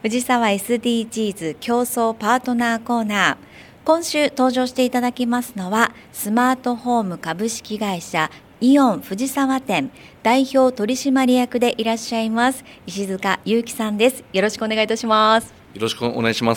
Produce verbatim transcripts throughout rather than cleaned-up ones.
藤沢 エスディージーズ 競争パートナーコーナー。今週登場していただきますのは、スマートホーム株式会社イオン藤沢店代表取締役でいらっしゃいます石塚祐樹さんです。よろしくお願いいたします。 よろしくお願いします。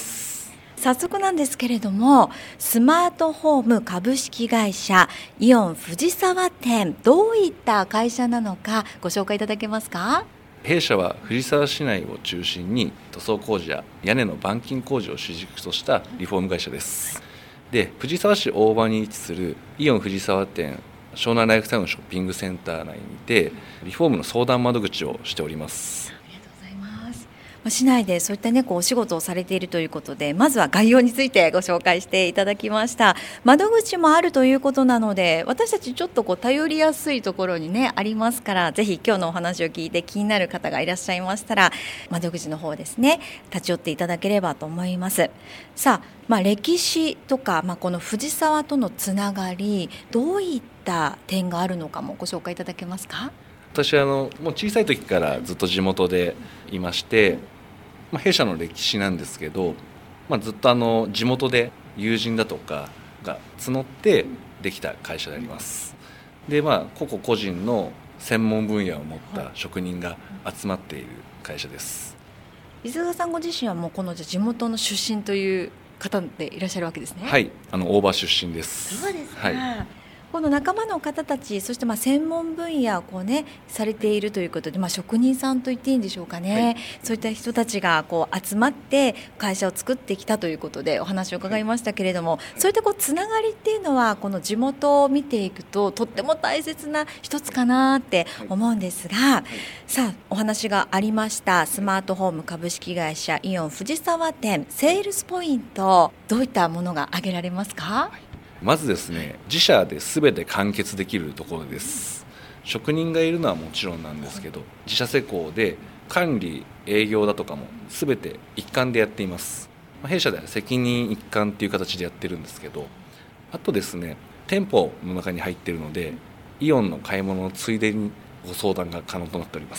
早速なんですけれども、スマートホーム株式会社イオン藤沢店、どういった会社なのかご紹介いただけますか？ 弊社は藤沢市内を中心に塗装工事や屋根の板金工事を主軸としたリフォーム会社です。で、藤沢市大場に位置するイオン藤沢店湘南ライフタウンショッピングセンター内にてリフォームの相談窓口をしております。 ありがとうございます。市内でそういったねこうお仕事をされているということで、まずは概要についてご紹介していただきました。窓口もあるということなので、私たちちょっとこう頼りやすいところにねありますから、ぜひ今日のお話を聞いて気になる方がいらっしゃいましたら、窓口の方ですね立ち寄っていただければと思います。さあ、まあ、歴史とか、まあ、この藤沢とのつながり、どういった点があるのかもご紹介いただけますか？ 私はあのもう小さい時からずっと地元でいまして、まあ、弊社の歴史なんですけど、まあ、ずっとあの地元で友人だとかが募ってできた会社であります。で、まあ、個々個人の専門分野を持った職人が集まっている会社です。 伊沢さんご自身はもうこの地元の出身という方でいらっしゃるわけですね。 はい、あの大場出身です。 そうですか。 はい、 この仲間の方たち、そしてまあ専門分野をこう、ね、されているということで、まあ、職人さんと言っていいんでしょうかね、はい、そういった人たちがこう集まって会社を作ってきたということでお話を伺いましたけれども、はい、そういったこうつながりっていうのはこの地元を見ていくととっても大切な一つかなって思うんですが、はい、さあお話がありましたスマートホーム株式会社イオン藤沢店、セールスポイント、どういったものが挙げられますか？はい、 まずですね、自社で全て完結できるところです。職人がいるのはもちろんなんですけど、自社施工で管理営業だとかも全て一貫でやっています。弊社では責任一貫っていう形でやってるんですけど、あとですね、店舗の中に入っているのでイオンの買い物のついでにご相談が可能となっております。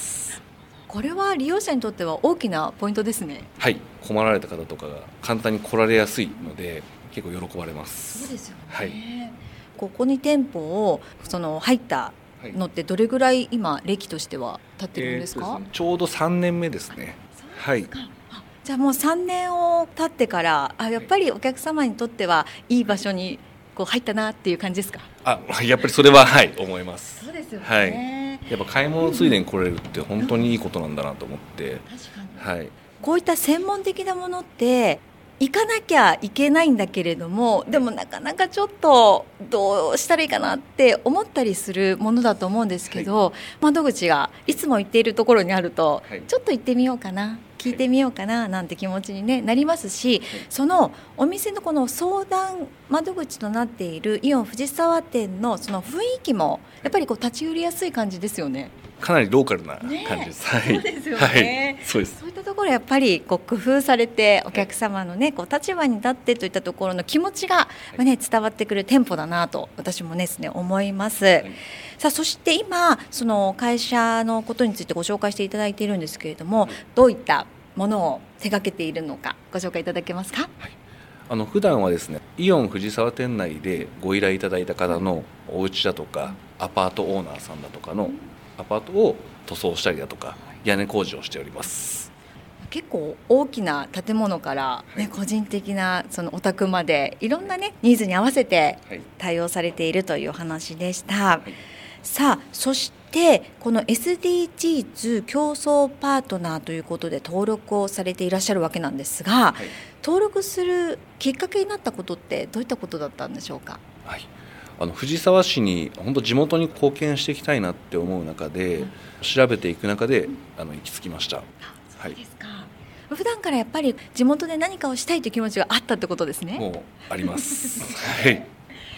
これは利用者にとっては大きなポイントですね。 はい、困られた方とかが簡単に来られやすいので結構喜ばれます。 そうですよね。 はい、 ここに店舗をその入ったのってどれぐらい今歴としては経ってるんですか？ えー、ですね、ちょうどさんねんめですね。はい。 じゃあもうさんねんを経ってから、あ、やっぱりお客様にとってはいい場所にこう入ったなっていう感じですか？ あ、やっぱりそれははい思います。 そうですよね。 はい。やっぱ買い物ついでに来れるって本当にいいことなんだなと思って。 確かに。 はい。 こういった専門的なものって行かなきゃいけないんだけれども、でもなかなかちょっとどうしたらいいかなって思ったりするものだと思うんですけど、はい、窓口がいつも行っているところにあると、はい、ちょっと行ってみようかな、聞いてみようかななんて気持ちに、ね、なりますし、はい、そのお店のこの相談窓口となっているイオン藤沢店のその雰囲気もやっぱりこう立ち寄りやすい感じですよね。 かなりローカルな感じです。ね、はい、 そうですよね。はい、そうです。そういったところやっぱりこう工夫されて、お客様の、ね、こう立場に立ってといったところの気持ちが、ね、伝わってくる店舗だなと私もですね思います。はい、さあそして今その会社のことについてご紹介していただいているんですけれども、はい、どういったものを手掛けているのかご紹介いただけますか？はい、 あの普段はですね、イオン藤沢店内でご依頼いただいた方のお家だとかアパートオーナーさんだとかのアパートを塗装したりだとか屋根工事をしております。 結構大きな建物から、ね、はい、個人的なそのお宅までいろんな、ね、ニーズに合わせて対応されているというお話でした。はい、さあそしてこの エスディージーズ 競争パートナーということで登録をされていらっしゃるわけなんですが、はい、登録するきっかけになったことってどういったことだったんでしょうか？ はい、あの藤沢市に本当地元に貢献していきたいなって思う中で、うん、調べていく中であの行き着きました。 そうですか。はい、普段からやっぱり地元で何かをしたいという気持ちがあったってことですね。 もうあります。はい。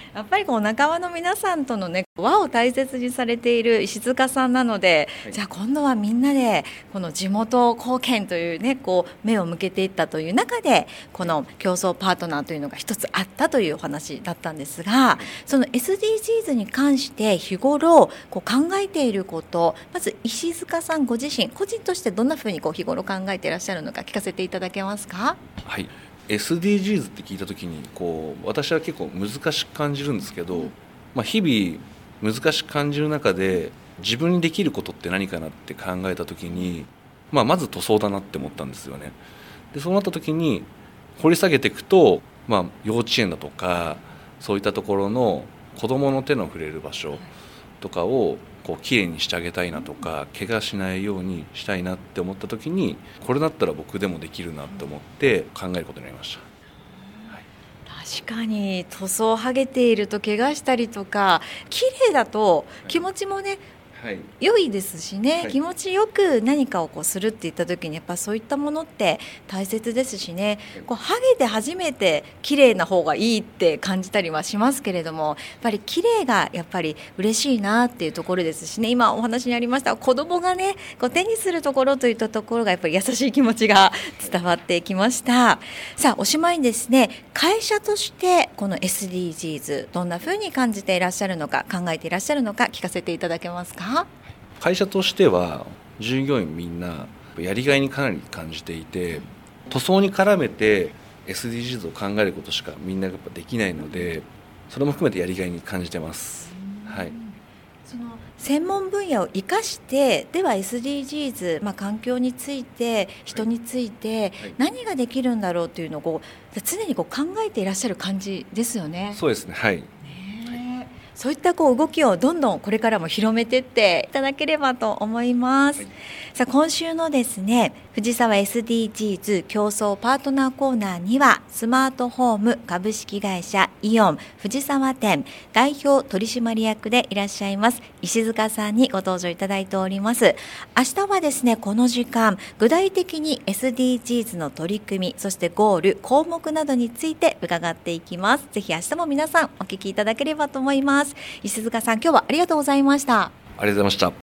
やっぱりこう仲間の皆さんとのね輪を大切にされている石塚さんなので、はい、じゃあ今度はみんなでこの地元貢献というねこう目を向けていったという中でこの競争パートナーというのが一つあったというお話だったんですが、その エスディージーズ に関して日頃こう考えていること、まず石塚さんご自身個人としてどんなふうにこう日頃考えていらっしゃるのか聞かせていただけますか？ はい、エスディージーズ って聞いたときにこう私は結構難しく感じるんですけど、うんまあ、日々難しく感じる中で自分にできることって何かなって考えたときに、まあ、まず塗装だなって思ったんですよね。でそうなったときに掘り下げていくと、まあ、幼稚園だとかそういったところの子どもの手の触れる場所とかをこうきれいにしてあげたいなとか怪我しないようにしたいなって思ったときにこれだったら僕でもできるなって思って考えることになりました。 確かに塗装を剥げていると怪我したりとか綺麗だと気持ちもね、はい、良いですしね、はい、気持ちよく何かをこうするっていった時にやっぱそういったものって大切ですしね、はい、こう剥げて初めて綺麗な方がいいって感じたりはしますけれどもやっぱり綺麗がやっぱり嬉しいなっていうところですしね、今お話にありました子供がねこう手にするところといったところがやっぱり優しい気持ちが伝わってきました。さあおしまいにですね、会社としてこの エスディージーズ どんなふうに感じていらっしゃるのか考えていらっしゃるのか聞かせていただけますか？ 会社としては従業員みんなやりがいにかなり感じていて、塗装に絡めて エスディージーズ を考えることしかみんなやっぱできないのでそれも含めてやりがいに感じてます。はい、 その専門分野を生かしてでは エスディージーズ、まあ、環境について人について何ができるんだろうというのをこう常にこう考えていらっしゃる感じですよね。 そうですね、はい、 そういったこう動きをどんどんこれからも広めていっていただければと思います、はい、さあ今週のですね藤沢 エスディージーズ 競争パートナーコーナーにはスマートホーム株式会社イオン藤沢店代表取締役でいらっしゃいます石塚さんにご登場いただいております。明日はですねこの時間具体的に エスディージーズ の取り組みそしてゴール項目などについて伺っていきます。ぜひ明日も皆さんお聞きいただければと思います。石塚さん今日はありがとうございました。 ありがとうございました。